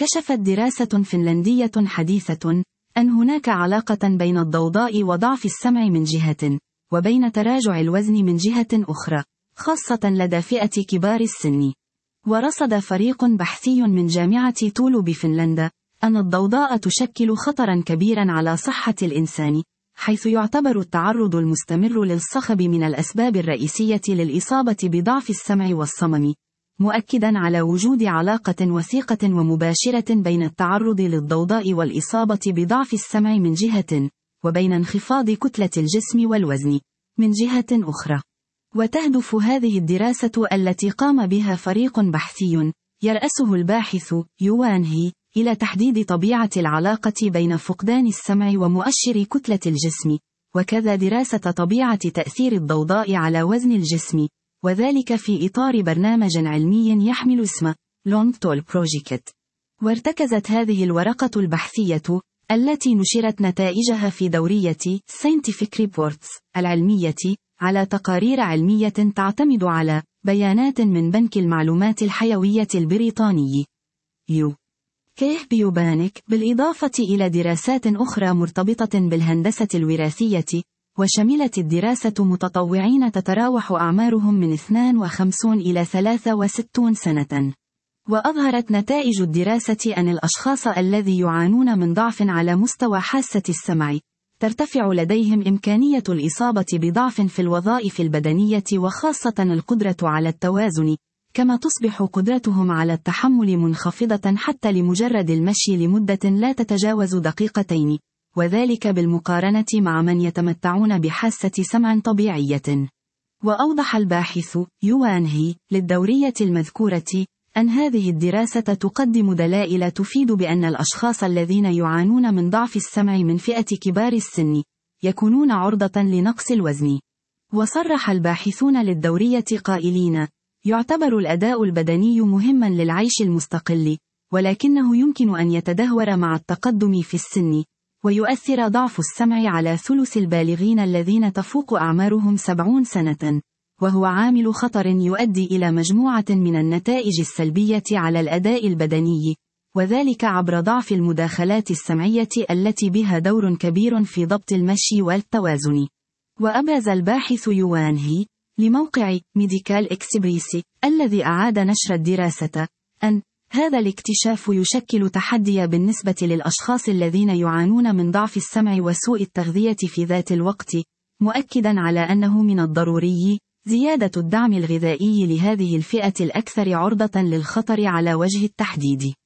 كشفت دراسة فنلندية حديثة أن هناك علاقة بين الضوضاء وضعف السمع من جهة، وبين تراجع الوزن من جهة أخرى، خاصة لدى فئة كبار السن. ورصد فريق بحثي من جامعة تولو بفنلندا أن الضوضاء تشكل خطرا كبيرا على صحة الإنسان، حيث يعتبر التعرض المستمر للصخب من الأسباب الرئيسية للإصابة بضعف السمع والصمم، مؤكدا على وجود علاقة وثيقة ومباشرة بين التعرض للضوضاء والإصابة بضعف السمع من جهة، وبين انخفاض كتلة الجسم والوزن من جهة أخرى. وتهدف هذه الدراسة التي قام بها فريق بحثي يرأسه الباحث يوان هي إلى تحديد طبيعة العلاقة بين فقدان السمع ومؤشر كتلة الجسم، وكذا دراسة طبيعة تأثير الضوضاء على وزن الجسم، وذلك في إطار برنامج علمي يحمل اسم Long Tall Project. وارتكزت هذه الورقة البحثية التي نشرت نتائجها في دورية Scientific Reports العلمية على تقارير علمية تعتمد على بيانات من بنك المعلومات الحيوية البريطاني UK بيوبانيك، بالإضافة إلى دراسات أخرى مرتبطة بالهندسة الوراثية، وشملت الدراسة متطوعين تتراوح أعمارهم من 52 إلى 63 سنة. وأظهرت نتائج الدراسة أن الأشخاص الذي يعانون من ضعف على مستوى حاسة السمع ترتفع لديهم إمكانية الإصابة بضعف في الوظائف البدنية، وخاصة القدرة على التوازن، كما تصبح قدرتهم على التحمل منخفضة حتى لمجرد المشي لمدة لا تتجاوز دقيقتين، وذلك بالمقارنة مع من يتمتعون بحاسة سمع طبيعية. وأوضح الباحث يوان هي للدورية المذكورة أن هذه الدراسة تقدم دلائل تفيد بأن الأشخاص الذين يعانون من ضعف السمع من فئة كبار السن يكونون عرضة لنقص الوزن. وصرح الباحثون للدورية قائلين: يعتبر الأداء البدني مهما للعيش المستقل، ولكنه يمكن أن يتدهور مع التقدم في السن، ويؤثر ضعف السمع على ثلث البالغين الذين تفوق أعمارهم 70 سنة، وهو عامل خطر يؤدي إلى مجموعة من النتائج السلبية على الأداء البدني، وذلك عبر ضعف المداخلات السمعية التي بها دور كبير في ضبط المشي والتوازن. وأبرز الباحث يوان هي لموقع ميديكال إكسبريس الذي أعاد نشر الدراسة أن هذا الاكتشاف يشكل تحديا بالنسبة للأشخاص الذين يعانون من ضعف السمع وسوء التغذية في ذات الوقت، مؤكدا على أنه من الضروري زيادة الدعم الغذائي لهذه الفئة الأكثر عرضة للخطر على وجه التحديد.